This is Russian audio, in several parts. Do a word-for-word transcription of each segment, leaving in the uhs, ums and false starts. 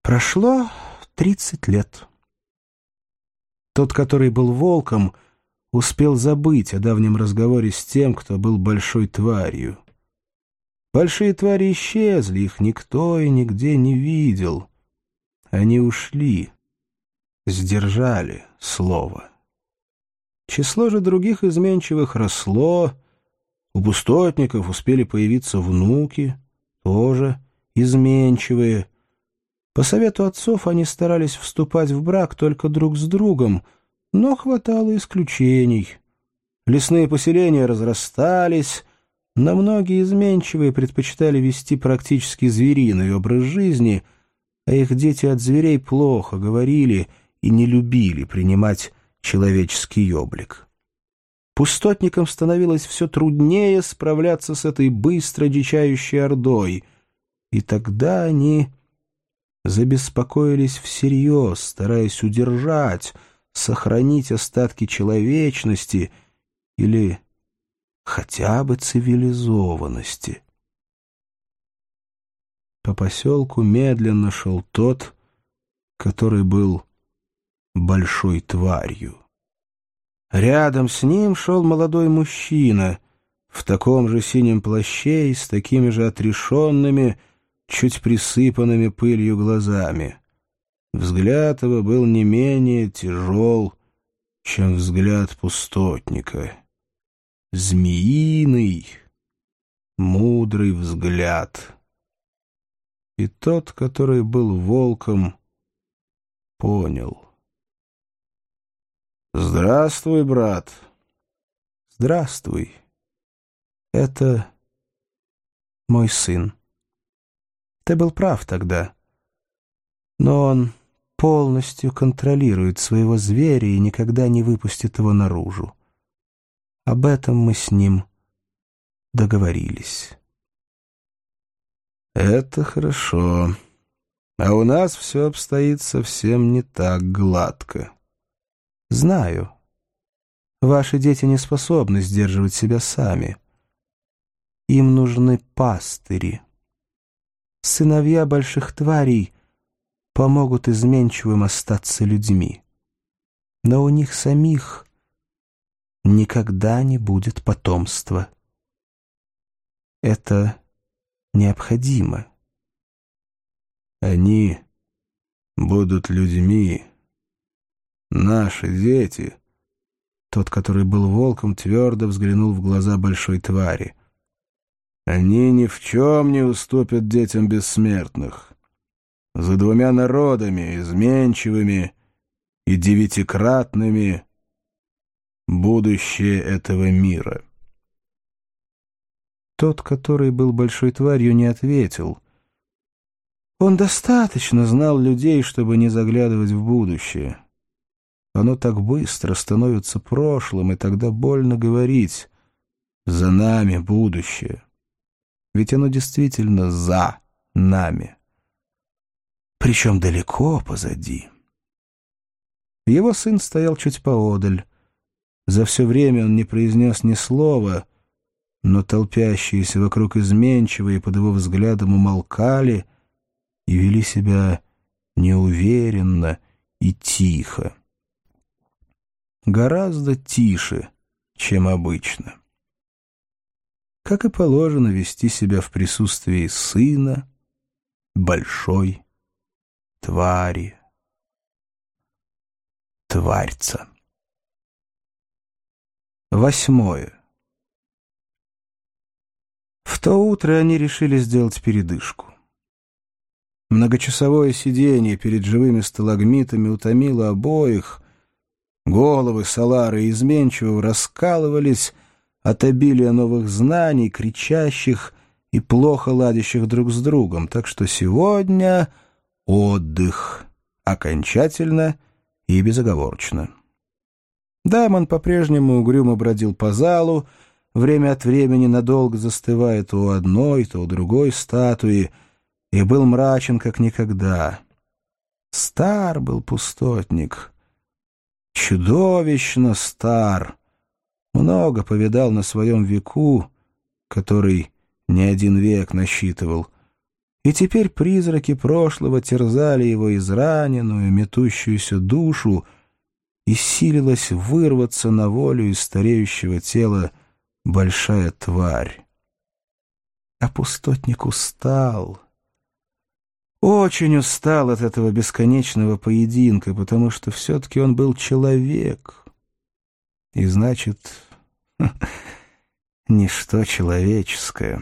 Прошло тридцать лет. Тот, который был волком, успел забыть о давнем разговоре с тем, кто был большой тварью. Большие твари исчезли, их никто и нигде не видел. Они ушли, сдержали слово. Число же других изменчивых росло, у пустотников успели появиться внуки, тоже изменчивые. По совету отцов они старались вступать в брак только друг с другом, но хватало исключений. Лесные поселения разрастались, но многие изменчивые предпочитали вести практически звериный образ жизни, а их дети от зверей плохо говорили и не любили принимать человеческий облик. Пустотникам становилось все труднее справляться с этой быстро дичающей ордой, и тогда они забеспокоились всерьез, стараясь удержать, сохранить остатки человечности или хотя бы цивилизованности. По поселку медленно шел тот, который был большой тварью. Рядом с ним шел молодой мужчина в таком же синем плаще и с такими же отрешенными, чуть присыпанными пылью глазами. Взгляд его был не менее тяжел, чем взгляд пустотника. Змеиный, мудрый взгляд. И тот, который был волком, понял. «Здравствуй, брат». «Здравствуй. Это мой сын. Ты был прав тогда. Но он полностью контролирует своего зверя и никогда не выпустит его наружу. Об этом мы с ним договорились». «Это хорошо. А у нас все обстоит совсем не так гладко». «Знаю. Ваши дети не способны сдерживать себя сами. Им нужны пастыри. Сыновья больших тварей помогут изменчивым остаться людьми. Но у них самих никогда не будет потомства. Это необходимо». «Они будут людьми, наши дети». Тот, который был волком, твердо взглянул в глаза большой твари. «Они ни в чем не уступят детям бессмертных. За двумя народами, изменчивыми и девятикратными, будущее этого мира». Тот, который был большой тварью, не ответил. Он достаточно знал людей, чтобы не заглядывать в будущее. Оно так быстро становится прошлым, и тогда больно говорить «за нами будущее». Ведь оно действительно за нами. Причем далеко позади. Его сын стоял чуть поодаль. За все время он не произнес ни слова, но толпящиеся вокруг изменчивые под его взглядом умолкали и вели себя неуверенно и тихо. Гораздо тише, чем обычно. Как и положено вести себя в присутствии сына большой твари. Тварьца. Восьмое. В то утро они решили сделать передышку. Многочасовое сидение перед живыми сталагмитами утомило обоих. Головы Солары и Изменчивого раскалывались от обилия новых знаний, кричащих и плохо ладящих друг с другом, так что сегодня отдых, окончательно и безоговорочно. Даймон по-прежнему угрюмо бродил по залу, время от времени надолго застывая то у одной, то у другой статуи, и был мрачен как никогда. Стар был пустотник, чудовищно стар, много повидал на своем веку, который не один век насчитывал, И теперь призраки прошлого терзали его израненную, метущуюся душу, и силилась вырваться на волю из стареющего тела большая тварь. А пустотник устал. Очень устал от этого бесконечного поединка, потому что все-таки он был человек. И значит, ничто человеческое.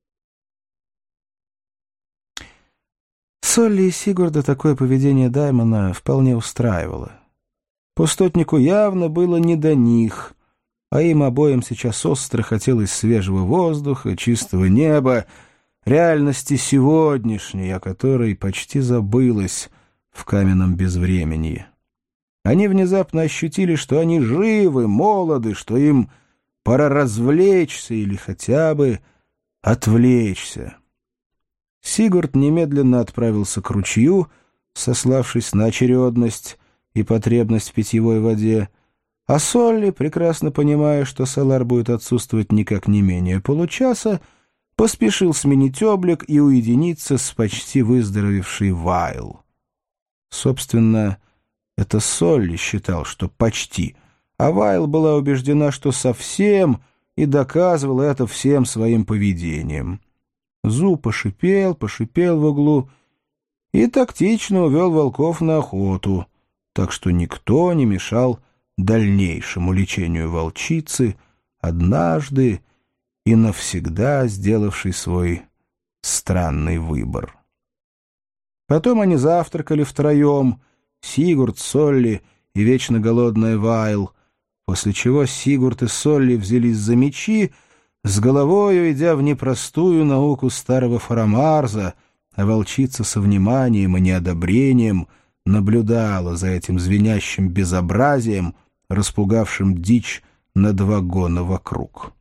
Солли и Сигурда такое поведение Даймона вполне устраивало. Пустотнику явно было не до них, а им обоим сейчас остро хотелось свежего воздуха, чистого неба, реальности сегодняшней, о которой почти забылось в каменном безвременье. Они внезапно ощутили, что они живы, молоды, что им пора развлечься или хотя бы отвлечься. Сигурд немедленно отправился к ручью, сославшись на очередность и потребность в питьевой воде, а Солли, прекрасно понимая, что Салар будет отсутствовать никак не менее получаса, поспешил сменить облик и уединиться с почти выздоровевшей Вайл. Собственно, это Солли считал, что почти, а Вайл была убеждена, что совсем, и доказывала это всем своим поведением. Зу пошипел, пошипел в углу и тактично увел волков на охоту, так что никто не мешал дальнейшему лечению волчицы, однажды и навсегда сделавшей свой странный выбор. Потом они завтракали втроем, Сигурд, Солли и вечно голодная Вайл, после чего Сигурд и Солли взялись за мечи, с головою идя в непростую науку старого Фарамарза, а волчица со вниманием и неодобрением наблюдала за этим звенящим безобразием, распугавшим дичь на два гона вокруг.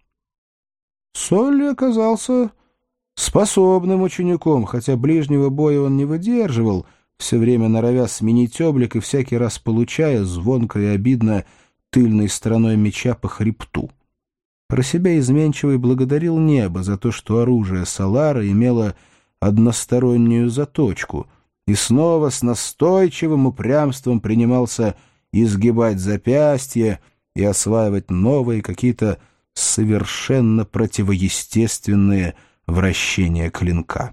Солли оказался способным учеником, хотя ближнего боя он не выдерживал, все время норовя сменить облик и всякий раз получая звонко и обидно тыльной стороной меча по хребту. Про себя изменчивый благодарил небо за то, что оружие Салара имело одностороннюю заточку, и снова с настойчивым упрямством принимался изгибать запястья и осваивать новые какие-то совершенно противоестественные вращения клинка.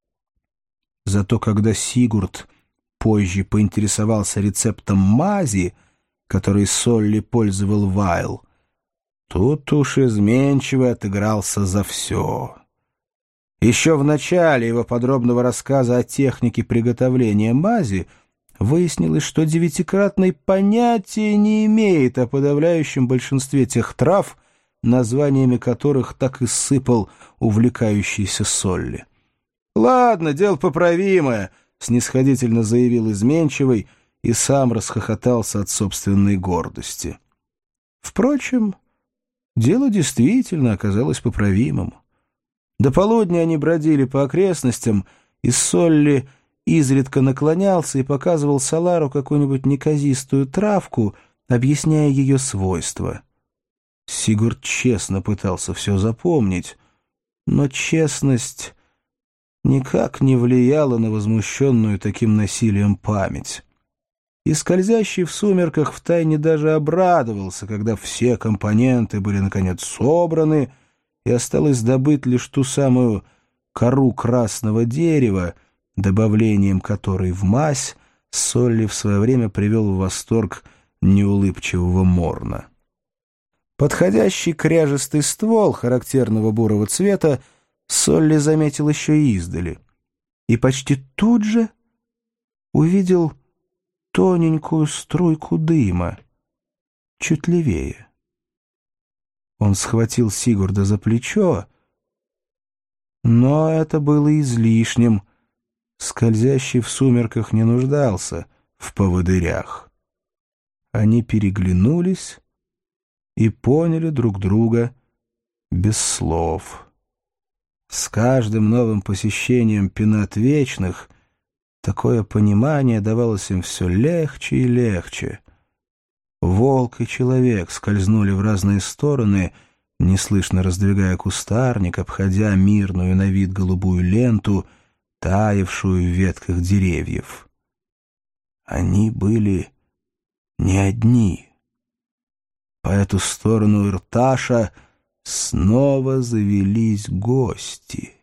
Зато когда Сигурд позже поинтересовался рецептом мази, который Солли пользовал Вайл, тут уж изменчивый отыгрался за все. Еще в начале его подробного рассказа о технике приготовления мази выяснилось, что девятикратный понятия не имеет о подавляющем большинстве тех трав, названиями которых так и сыпал увлекающийся Солли. «Ладно, дело поправимое», — снисходительно заявил изменчивый и сам расхохотался от собственной гордости. Впрочем, дело действительно оказалось поправимым. До полудня они бродили по окрестностям, и Солли изредка наклонялся и показывал Салару какую-нибудь неказистую травку, объясняя ее свойства. Сигурд честно пытался все запомнить, но честность никак не влияла на возмущенную таким насилием память. И скользящий в сумерках втайне даже обрадовался, когда все компоненты были наконец собраны, и осталось добыть лишь ту самую кору красного дерева, добавлением которой в мазь Солли в свое время привел в восторг неулыбчивого Морна. Подходящий кряжестый ствол характерного бурого цвета Солли заметил еще издали и почти тут же увидел тоненькую струйку дыма, чуть левее. Он схватил Сигурда за плечо, но это было излишним. Скользящий в сумерках не нуждался в поводырях. Они переглянулись и поняли друг друга без слов. С каждым новым посещением Пенат Вечных такое понимание давалось им все легче и легче. Волк и человек скользнули в разные стороны, неслышно раздвигая кустарник, обходя мирную на вид голубую ленту, таявшую в ветках деревьев. Они были не одни. По эту сторону Ирташа снова завелись гости.